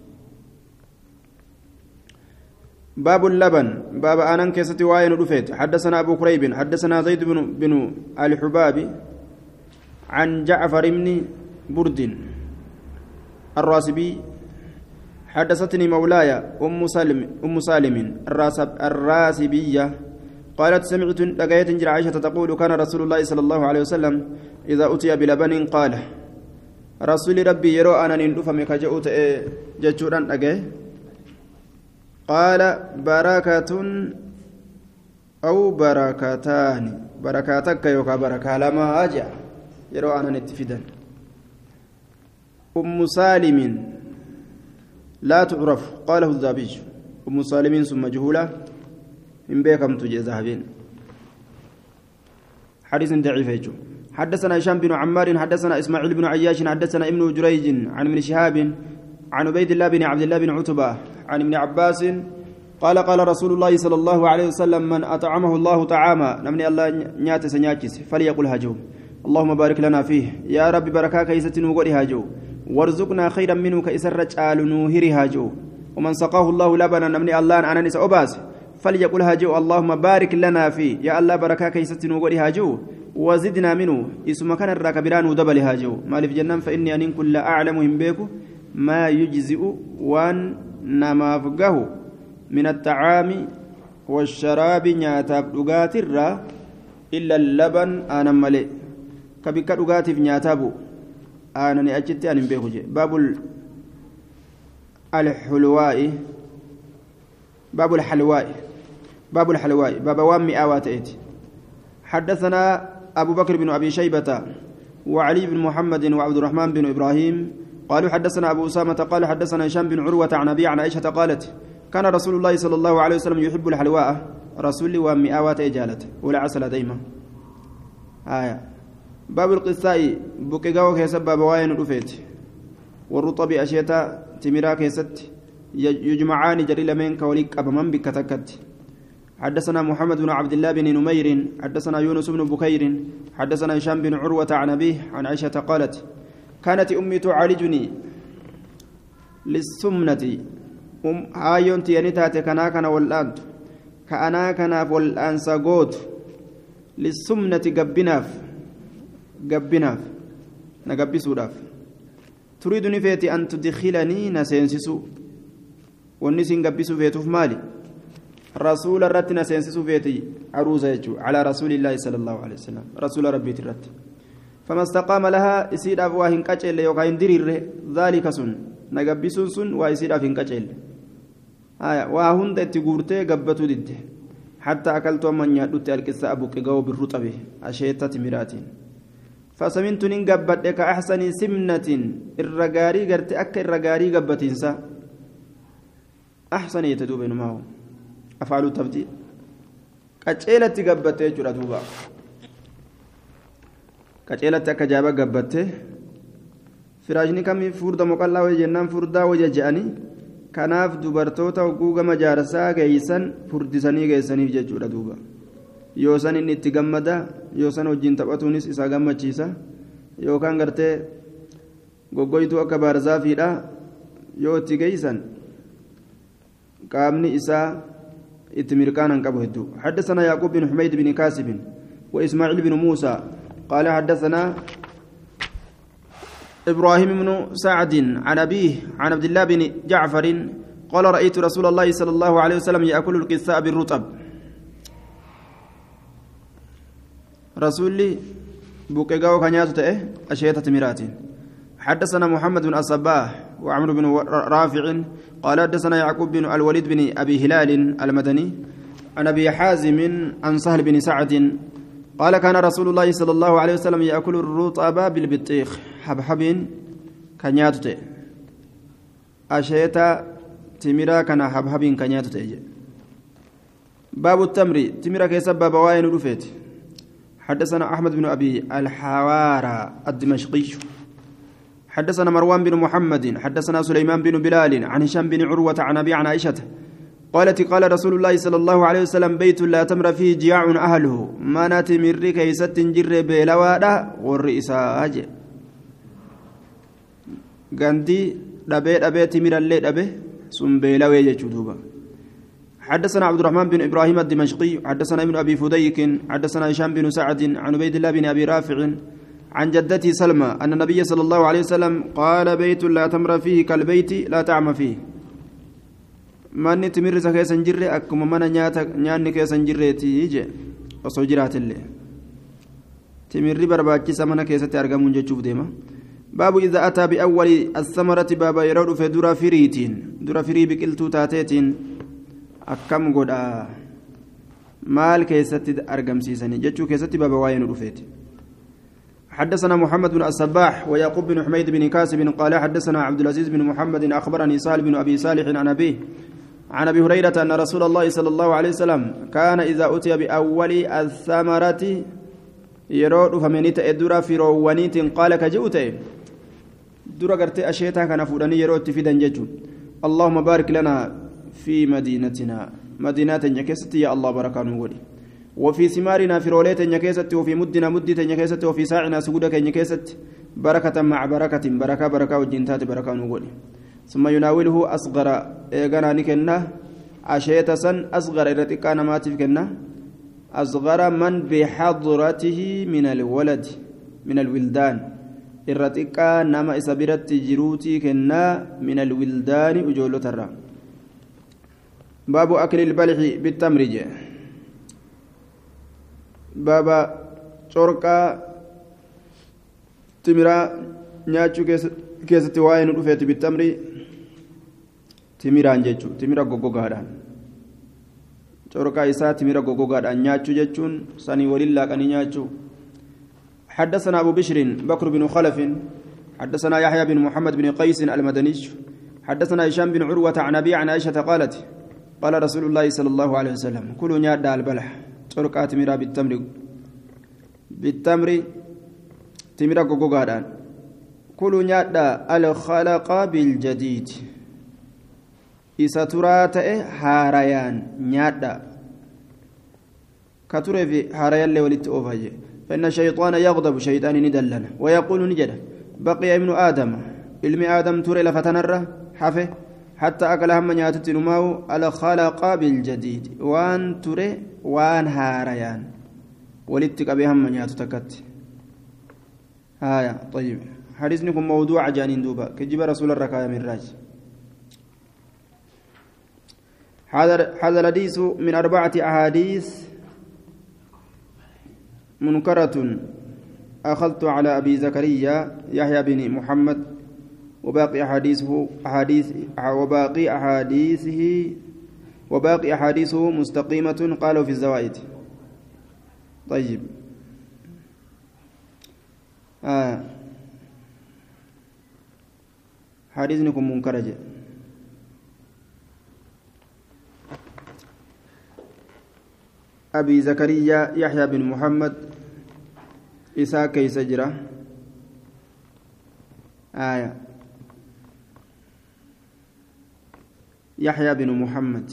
[SPEAKER 1] باب اللبن باب آنان كيست واين رفيت حدثنا أبو كريب حدثنا زيد بن الحبابي عن جعفر بن برد الراسبي حدثتني مولاي أم سالم الراسبية قالت سمعت لقيت عائشة تقول كان رسول الله صلى الله عليه وسلم إذا أتي بلبن قال رسول ربي يرى أنا ندفم كجؤت جتشورا أجي قال بركة أو بركتان بركاتك يوكا بركة لما أجي يرى أنا نتفدا أم سالم لا تعرف قاله الذهبي أم سالم ثم مجهولة من بكم تجي ذهبين حديث ضعيف حدثنا هشام بن عمار حدثنا إسماعيل بن عياش حدثنا ابن جريج عن ابن شهاب عن عبيد الله بن عبد الله بن عتبة عن ابن عباس قال رسول الله صلى الله عليه وسلم من أطعمه الله طعاما نمني الله نيات سنياتس فليقل هاجو اللهم بارك لنا فيه يا رب بركاك يستن وقري هاجو وارزقنا خيرا منه كإسرج آل نوهري هاجو ومن سقاه الله لبنا نمني الله أنا نسأ أباس فليقل هاجو اللهم بارك لنا فيه يا الله بركاك يستن وقري هاجو وزدنا منه اسم كان الراكبران ودبل هاجو مالف جنان فإني أن كل أعلمهم بيكو ما يجزئ وان نمافقه من الطعام والشراب نياتاب دغات الرا إلا اللبن أنا ملئ كبك دغات في نياتابو أنا نأجت أن بيكو باب الحلواء باب الحلواء باب وامي آوات حدثنا أبو بكر بن أبي شيبة وعلي بن محمد وعبد الرحمن بن إبراهيم قالوا حدثنا أبو أسامة قال حدثنا هشام بن عروة عن أبي عن عائشة قالت كان رسول الله صلى الله عليه وسلم يحب الحلواء رسول ومئات إجالة ولا عسل دايما باب القثاء بكيغاو كيسب باب واين رفيت والرطب أشيتا تمرا كيست يجمعان جري لمن كوليك أبمن بكتكت حدثنا محمد بن عبد الله بن نمير حدثنا يونس بن بكير حدثنا هشام بن عروة عن أبيه عن عائشة قالت كانت أمي تعالجني للسمنة هايون تيانيتاتي كنا والآنت كأنا كنا والآنسا قوت للسمنة قبناف نقبسوا داف تريد نفيتي أن تدخلني نسينسسو والنسي نقبسوا فيتوف مالي رسول الرت نسينسسو فيتي عروسة يجو على رسول الله صلى الله عليه وسلم رسول ربي الرت فما استقام لها يسير أفواهن كتشل يوكاين ديرير ذلك سن نقبسون سن ويسير أفين كتشل وهن تتغورتي قبتو ديد حتى أكلت من يدوت الكساء أبوك جو بالرطبه أشيتت مراتين فسمنت نقبت كأحسن سمنة الرقاري قرت أك الرقاري قبتينسا أحسن يتدوب معه أفعل التبديل كتشيلت قبتي جرى دوبا كتشيلت كجابة قبتي firaashni kamii furda moqallaa wayii jennaan furdaa wayii je'anii kanaaf dubartoota hogguu gama jaarsaa geeysan furdisanii geessaniif jechuudha duuba yoo san inni itti gammada yoo san wajjin taphatuunis isa gammachiisa yookaan gartee goggoytuu akka baarzaafiidha yoo itti geeysan qaamni isaa itti mirqaanan qabu hedduu حدثنا يعقوب بن حميد بن كاسب وإسماعيل بن موسى قال حدثنا إبراهيم بن سعد عن أبيه عن عبد الله بن جعفر قال رأيت رسول الله صلى الله عليه وسلم يأكل القثاء بالرطب رسولي بوكيغاو كانياتو أشيتة مرات حدثنا محمد بن الصباح وعمر بن رافع قال حدثنا يعقوب بن الوليد بن أبي هلال المدني عن أبي حازم عن سهل بن سعد قال كان رسول الله صلى الله عليه وسلم يأكل الرطب بالبطيخ حبحب كنياتو أشيتا تمرا كان حبحب كنياتو باب التمر تمرا كيسب باب واين رفيت حدثنا أحمد بن أبي الحوارى الدمشقي حدثنا مروان بن محمد حدثنا سليمان بن بلال عن هشام بن عروة عن أبي عن عائشة قالت قال رسول الله صلى الله عليه وسلم بيت لا تمر فيه جياع أهله ما ناتي من ريك يست جر بلوادا والرئيساج غاندي دبي تمر اللي دبي سم بلوي يجدوبا حدثنا عبد الرحمن بن إبراهيم الدمشقي حدثنا ابن أبي فديك حدثنا هشام بن سعد عن عبيد الله بن أبي رافع عن جدتي سلمى أن النبي صلى الله عليه وسلم قال بيت لا تمر فيه كالبيت لا تعم فيه manni timirrisa keessa hin jirre akkuma mana nyaanni keessa hin jirreeti je osoo jiraatillee timirri barbaachisa mana keessatti argamuun jechuuf deema baabu idza ataa biawwali as-samarati baaba yeroo dhufe dura firii biqiltuu taateetiin akkam godha maal keessatti argamsiisanii jechuu keessatti baaba waa'ee nu dhufeeti حدثنا محمد بن الصباح ويعقوب بن حميد بن كاسب قال حدثنا عبد العزيز بن محمد أخبرني سهل بن أبي صالح عن أبيه عن أبي هريرة أن رسول الله صلى الله عليه وسلم كان إذا أتي بأول الثمرة يرود فمنيت الدرا في روانيت قال كجوت درا قرت أشيتها كان فلاني يرود في دنججو اللهم بارك لنا في مدينتنا مدينة نكست يا الله بركان ولي وفي ثمارنا في روليت نكست وفي مدنا مدة نكست وفي ساعنا سجودك نكست بركة مع بركة بركة وجنتات بركان ولي ثم يناوله أصغر إيغانا نكنا أشيتا سن أصغر إرتقا نماتف كنا أصغر من بحضرته من الولد من الولدان إرتقا نما إسابرت جروتي كنا من الولدان أجولو ترى باب أكل البلح بالتمرج بابا شوركا تمرا نياتشو كيستي واين رفيت بالتمر timiraan jechuun timira goggogaadhaan corqaa isaa timira goggogaadhaan nyaachuu jechuun sanii waliin laaqanii nyaachuu حدثنا أبو بشر بكر بن خلف حدثنا يحيى بن محمد بن قيس المدني حدثنا هشام بن عروة عن أبي عن عائشة قالت قال رسول الله صلى الله عليه وسلم كلوا نياد البلح corqaa timira بالتمر timira goggogaadhaan كلوا نياد الخلق بالجديد isa turaa ta'e haarayaan nyaadha ka turee fi haarayaallee walitti oofayye فإن الشيطان يغضب شيطان ندلنا ويقول نجد بقي ابن آدم علم آدم تري لفتنره حفه حتى أكل هم نياتت نماو الخلق بالجديد وان تري وان هاريان ولدتك بهم نياتت تكت طيب حديثكم موضوع جانين دوبا كجب رسول الركاية من راج هذا الحديث من 4 أحاديث منكرة أخذت على أبي زكريا يحيى بن محمد وباقي أحاديثه مستقيمة قالوا في الزوائد طيب حديثكم منكرة أبي زكريا يحيى بن محمد إساء كيس جرى يحيى بن محمد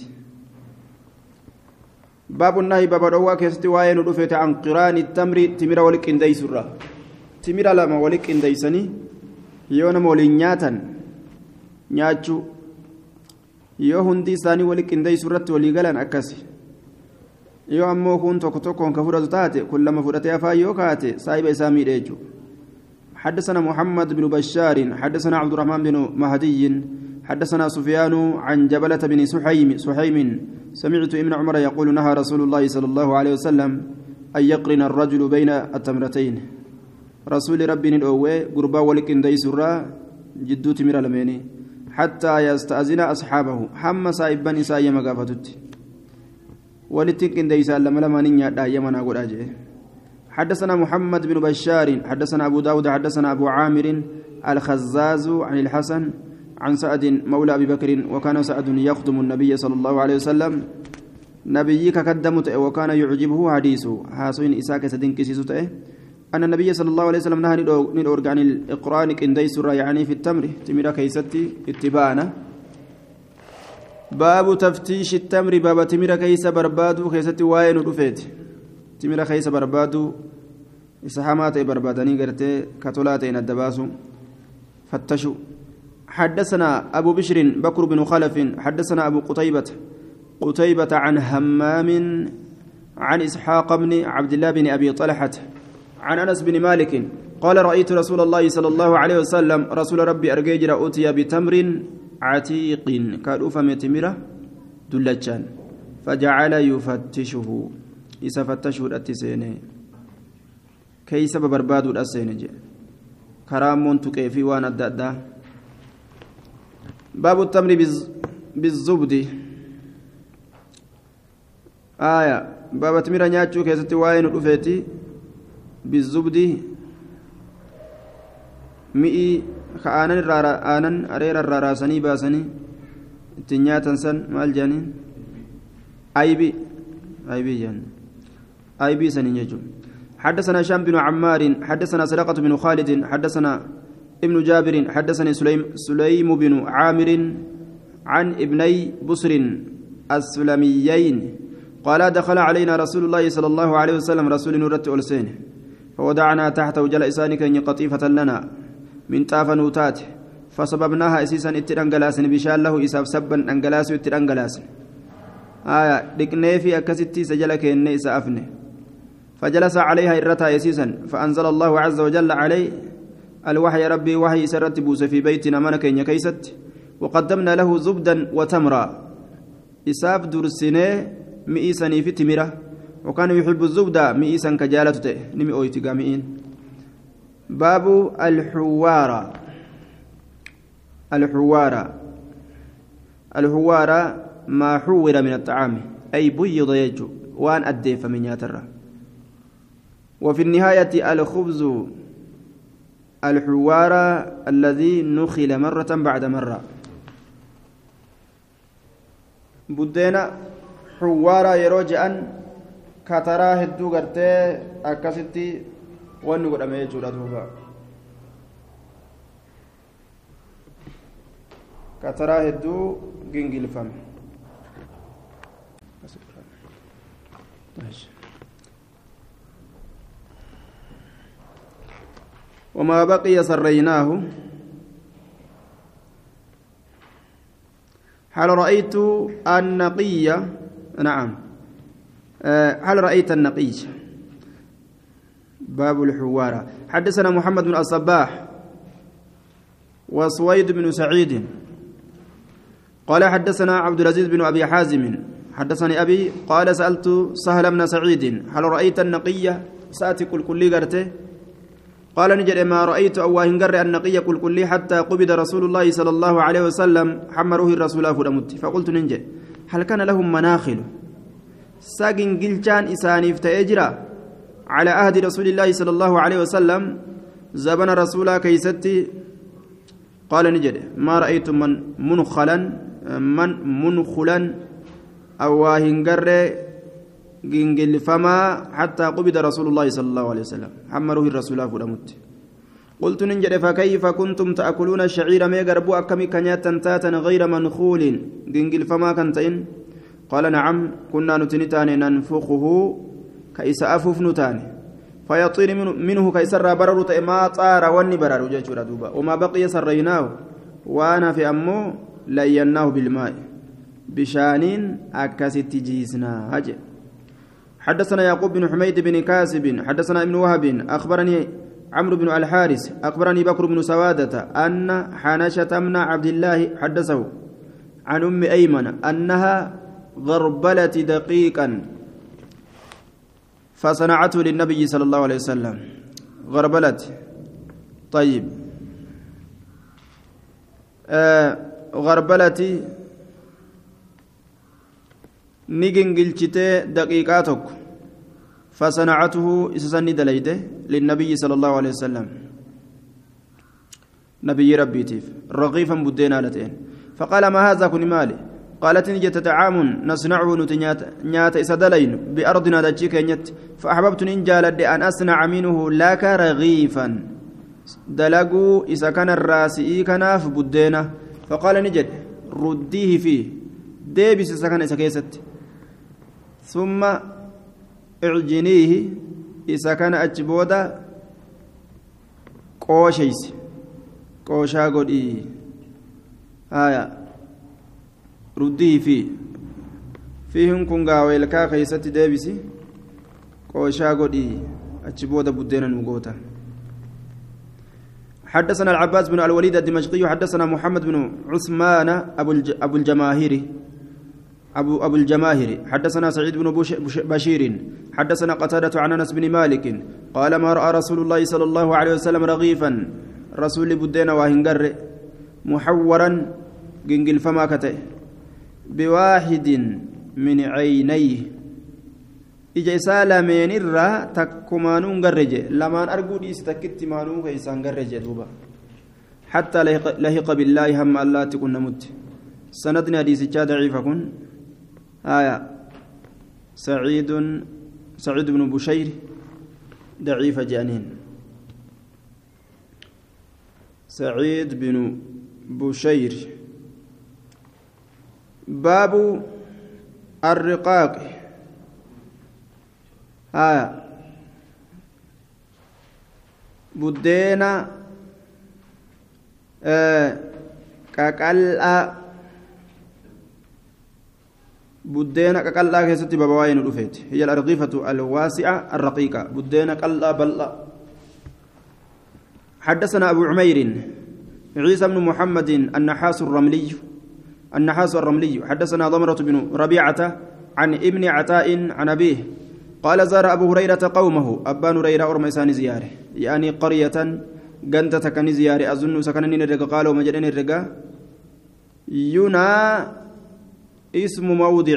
[SPEAKER 1] باب النهي باب الروا كيستي واين رفيت عن قران التمر تمر ولك اندي سرة تمر لما ولك اندي سني يونا مولين نياتشو yoo hundi isaanii wali qindeessu irratti walii galan akkasi yoo ammoo kun tokko tokkoon ka fudhatu taate kun lama fudhatee afaan yoo kaate saahiba isaa miidhe jechuudha حدثنا محمد بن بشار حدثنا عبد الرحمن بن مهدي حدثنا سفيان عن جبلة بن سحيم سمعت ابن عمر يقول نهى رسول الله صلى الله عليه وسلم أن يقرن الرجل بين التمرتين رسول ربي الأوى قربا ولكن ديسرا جدو تمر لميني حتى يستأذن أصحابه حم سايبا إساء مقافتت ولتكن ديسا لما ننيا يمنا قل أجئ حدثنا محمد بن بشار حدثنا أبو داود حدثنا أبو عامر الخزاز عن الحسن عن سعد مولى أبي بكر وكان سعد يخدم النبي صلى الله عليه وسلم نبيك قدمت وكان يعجبه حديثه حاسين إساك سدين كسيسته أن النبي صلى الله عليه وسلم نهى ندور عن الإقران كنديس يعني في التمر تمر كيستي اتبانا باب تفتيش التمر باب تمر كيس بربادو كيستي واين رفيت تمر كيس بربادو إسحامات بربادني قرتي كتولاتين الدباسو فتشوا حدثنا أبو بشر بكر بن خلف حدثنا أبو قتيبة عن همام عن إسحاق بن عبد الله بن أبي طلحة عن أنس بن مالك قال رأيت رسول الله صلى الله عليه وسلم رسول ربي أرجيجر أوتي بتمر عتيق كالوفة متمرة دلجان فجعل يفتشه إذا فتشه الأتسيني كي سبب برباد الأسيني كرام تكيفي وان الدأدة باب التمر بالزبد باب تمر نياتشو كيستي واين الأفيتي بالزبد مئي آنن أرير الراراسني باسني التنياتا سن مال جانين أيبي سنين يجو حدثنا هشام بن عمار حدثنا سرقة بن خالد حدثنا ابن جابر حدثني سليم بن عامر عن ابني بصر السلميين قال دخل علينا رسول الله صلى الله عليه وسلم رسول نورة ألسين فودعنا تحته جل إسانك قطيفة لنا من طاف نوتات فسببناها إسيسا اترانجلاس بشان له إساف سبا أنجلاس اترانجلاس دقني في أكستي سجلك إني سأفني فجلس عليها إرتها إسيسا فأنزل الله عز وجل عليه الوحي ربي وحي سرت بوس في بيتنا منك إن كيست وقدمنا له زبدا وتمرا إساف درسني مئيسني في تمره وكان يحب الزبدة مئيسا كجالته نمي أويتقامئين باب الحوار ما حور من الطعام أي بيض يجو وان أديف من ياتره وفي النهاية الخبز الحوار الذي نخل مرة بعد مرة بدينا حوارا يروجئا كتراه هدو غرتي أكستي وانو قدامي يجولا دوبا كتراه هدو جنجل فم وما بقي سريناه هل رأيت النقية نعم هل رأيت النقي باب الحوار حدثنا محمد بن الصباح وسويد بن سعيد قال حدثنا عبد العزيز بن أبي حازم حدثني أبي قال سألت سهل بن سعيد هل رأيت النقية سأتي كل قرته قال نجد ما رأيت أو هنجر النقية كل حتى قبض رسول الله صلى الله عليه وسلم حمره الرسول فلمت فقلت ننجي هل كان لهم مناخل ساقن قلشان إسانيف تأجرا على عهد رسول الله صلى الله عليه وسلم زبن رسولا كيستي قال نجد ما رأيت من منخلا أو هنجر جنجل فما حتى قبض رسول الله صلى الله عليه وسلم حمره الرسول فلمت قلت ننجد فكيف كنتم تأكلون الشعير ما يقربوا أكمي كنيات تاتا غير منخول جنجل فما كنتين قال نعم كنا نتنتان ننفخه كيس أفوف نتان فيطير منه كيسر برر ما طار وني برر جاء دوبا وما بقي سريناه وأنا في أمه ليناه بالماء بشانين أكست جيسنا هجئ حدثنا يعقوب بن حميد بن كاسب حدثنا ابن وهب أخبرني عمرو بن الحارث أخبرني بكر بن سوادة أن حنشة من عبد الله حدثه عن أم أيمن أنها غربلت دقيقا فصنعته للنبي صلى الله عليه وسلم غربلت طيب غربلت نجنجلشته دقيقاتك فصنعته إسسني دليده للنبي صلى الله عليه وسلم نبي ربي تيف رغيفا بدينا لتين فقال ما هذا كن مالي قالت نجت طعام نصنعه نيات إسدلين بأرضنا دجيك نيت فأحببت ننجالد أن أصنع منه لك رغيفا دلقوا إذا كان الراسئي كناف بدينا فقال نجد رديه فيه ديبس إذا كان إسكيست ثم اعجنيه إذا كان أجبودا قوشيس قوشا قدي آية رديه فيهم كنغا ويلكا خيست ديبسي قوشا قدي أجبودا بدينا نمغوتا حدثنا العباس بن الوليد الدمشقي حدثنا محمد بن عثمان أبو الجماهيري أبو الجماهير حدثنا سعيد بن بشير حدثنا قتادة عن أنس بن مالك قال ما رأى رسول الله صلى الله عليه وسلم رغيفا رسول بدينا وهنجر محورا جنجل فما كته بواحد من عينيه إجا سالا من الرا تكمانون جرجة لما أرجو دي استكت مانون كيسان جرجة دوبا حتى لهق بالله هم الله تكون نمت سندنا حديث ضعيف كن آية سعيد بن بشير ضعيف جانين سعيد بن بشير باب الرقاق بدينا كاكالا بدينا كاكالا كيستي بابا وين رفيت هي الأرغفة الواسعة الرقيقة بدينا كالا بلا حدثنا أبو عمير عيسى بن محمد النحاس الرملي حدثنا ضمرة بن ربيعة عن ابن عطاء عن أبيه قال زار أبو هريرة قومه أبان هريرة أرميسان زياره يعني قرية جنتة كان زياره أظن سكنني الرقا قالوا مجرين الرقا ينا اسم موضع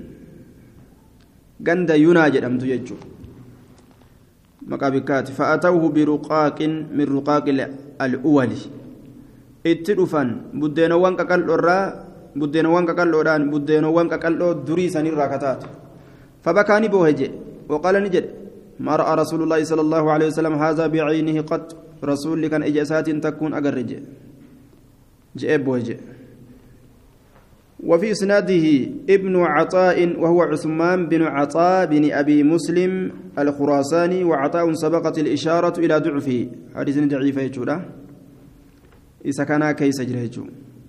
[SPEAKER 1] جند ينا جرمت يجو مقابكات فأتوه برقاق من رقاق الأول اتدفن بدينوان كقلوران بدينوان كقلو دريسا الراكتات فبكاني بوهجي وقال نجد ما رأى رسول الله صلى الله عليه وسلم هذا بعينه قد رسول كان إجازات تكون أجرج جاء بوهجي وفي إسناده ابن عطاء وهو عثمان بن عطاء بن أبي مسلم الخراساني وعطاء سبقت الإشارة إلى ضعفه حديث ضعيف يجوده إذا كان كيس جريجو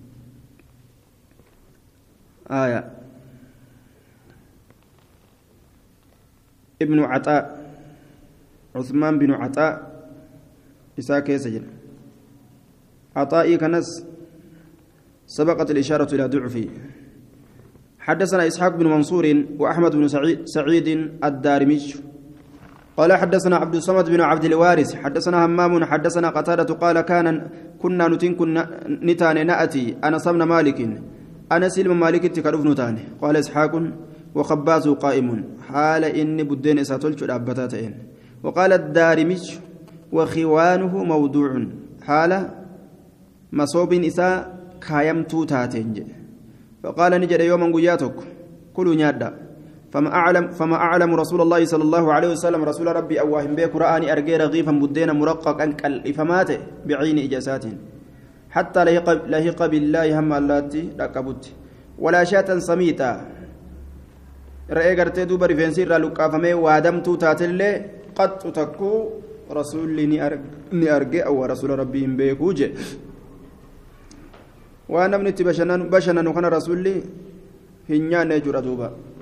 [SPEAKER 1] آية ابن عطاء عثمان بن عطاء إساك يسجن عطائي كنس سبقت الإشارة إلى ضعفه حدثنا إسحاق بن منصور وأحمد بن سعيد الدارمي قال حدثنا عبد الصمد بن عبد الوارث حدثنا همام حدثنا قتادة قال كنا نتان نأتي أنا صمنا مالك أنا سلم مالك تكرف نتان قال إسحاق وخباز قائم حال إني بدين ساتلت الأبتاتين وقال الدارمي وخوانه موضوع حال مصوب إساء كايمتو تاتين فقال نجد يوما قياتك كلوا نيادا فما أعلم رسول الله صلى الله عليه وسلم رسول ربي أواهم بيك رآني أرقي رغيفا بدينا مرققا كالإفمات بعين إجاسات حتى لهق بالله هم اللاتي ركبت ولا شاة سميتا رأي قرتي دوبا رفنسير رالوكا فمي وادمتو تاتلي قد تكو رسول ني أرقي أو رسول ربي بيكو جي وانا من بشنا وكان رسولي هنيان نجر دوبا